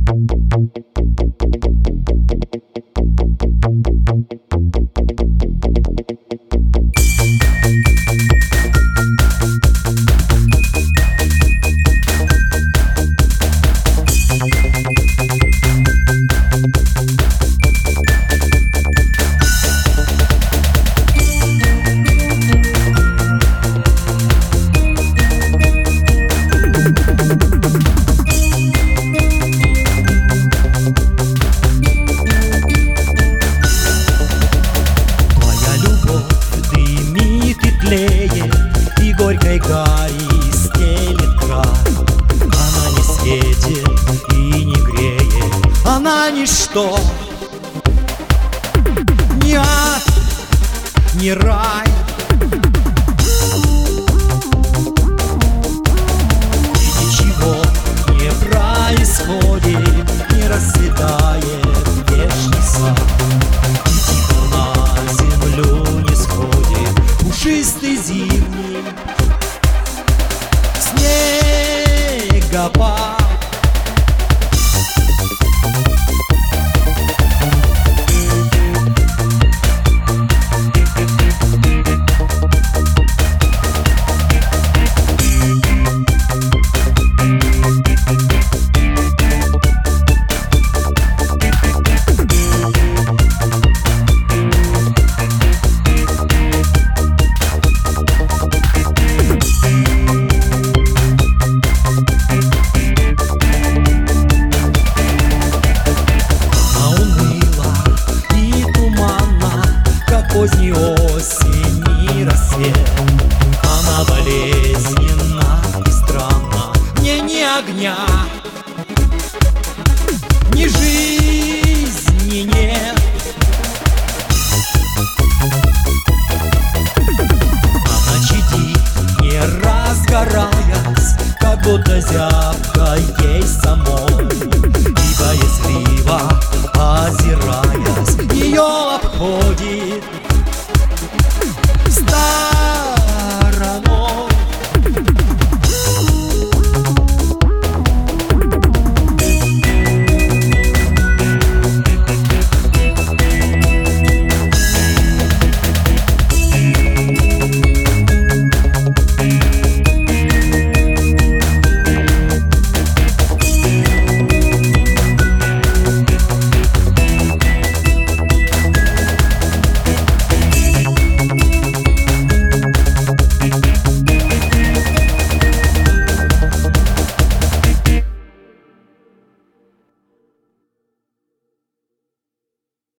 И горькой гари стелет край. Она не светит и не греет, она ничто, ни ад, ни рай. И ничего не происходит, не расцветает вешний сад. И тихо на землю не сходит пушистый зимний снегопад. Поздней осени рассвет, она болезненна и странна. Мне ни огня, ни жизни нет. Она чадит, не разгораясь, как будто зябко ей самой. И боязливо озираясь, ее обходит стая